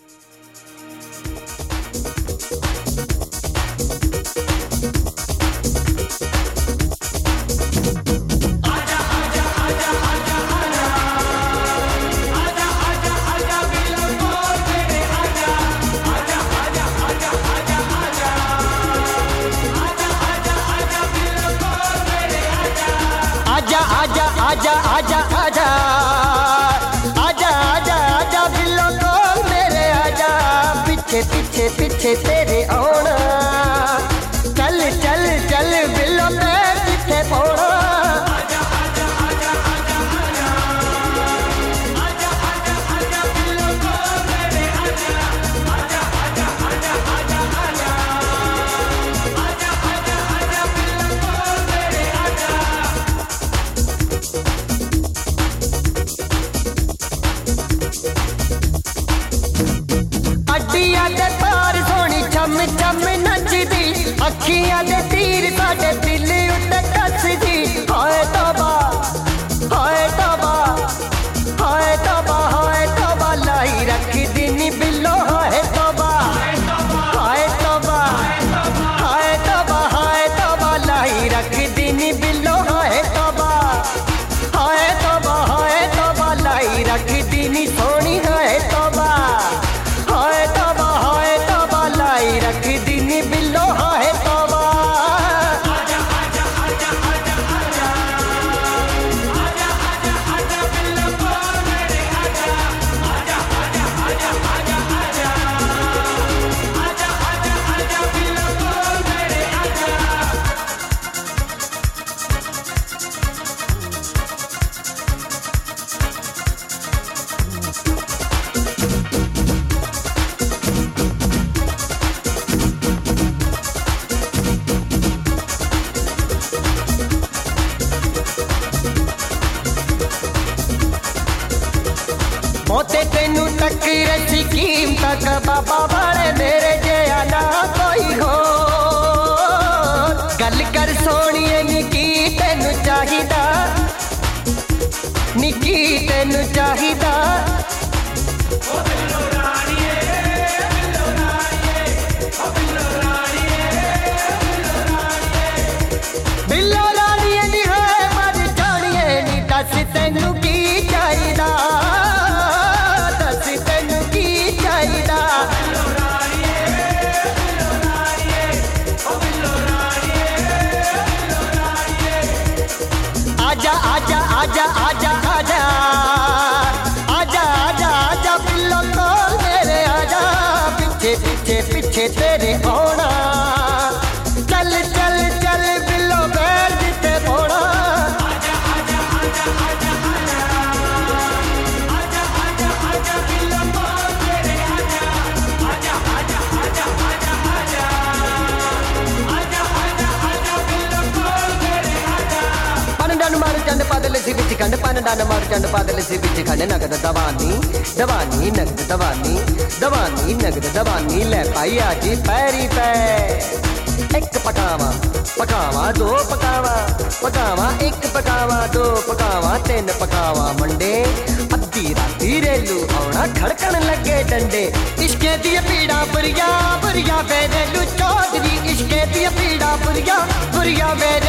आजा आजा आजा आजा आजा आजा बिल्लो कोल मेरे आजा, पीछे पीछे पीछे तेरे आना, चल चल चल बिल्लो पैर पीछे पौना। आजा आजा आजा आजा आजा आजा आजा आजा बिल्लो कोल मेरे आजा, आजा आजा आजा आजा आजा आजा आजा आजा बिल्लो कोल मेरे आजा। अड्डियां दे तार सोनी चम चम नचदी, अखियां दे तीर साडे दिल उत्ते कसदी। हाय तौबा हाय तौबा हाय तौबा हाय तौबा, लाई रखदी नी बिल्लो हाय तौबा हाय तौबा हाय तौबा हाय तौबा, लाई रखदी नी बिल्लो हाय तौबा हाय तौबा हाय तौबा, लाई रखदी नी सोनी हाय तौबा हाय तौबा हाय तौबा, लाई रखदी नी बिल्लो हाय तौबा। आजा आजा आजा आजा आजा आजा आजा आजा बिल्लो कोल मेरे आजा, आजा आजा आजा आजा आजा आजा आजा आजा बिल्लो कोल मेरे आजा। मोते तेनू टक्कर सी कीमत बाबा वाले मेरे जया ना कोई हो, गल कर सोनिए निकी तेनू चाहिदा, निकी तेनू चाहिदा। बिल्लो रानिए नी है मर जानिए नी, दस तेनू की चाहिदा, दस तेनू की चाहिदा। आजा आजा आजा आजा आजा आजा आजा आजा बिल्लो कोल मेरे आजा, पीछे पीछे पीछे तेरे आना, चल चल चल बिल्लो पैर जिते पौना। आजा आजा आजा आजा आजा आजा आजा आजा बिल्लो कोल मेरे आजा, आजा आजा आजा आजा आजा आजा आजा आजा बिल्लो कोल मेरे आजा। पनडान मार चंद पादल सी बिच खंड, पनडान मार चंद पादल सी बिच खंड, नगद दवानी दवानी नगद दवानी दवानी नगद दवानी, ले पाई आजी पैरी पै। एक पकावा पकावा दो पकावा पकावा, एक पकावा दो पकावा, तीन पकावा मंडे, अद्धी राती रेलू आउणा खड़कन लगे डंडे। इश्के दी पीड़ा बुरिया बुरिया वेरेलू चौधरी, इश्के दी पीड़ा बुरिया बुरिया वेरेलू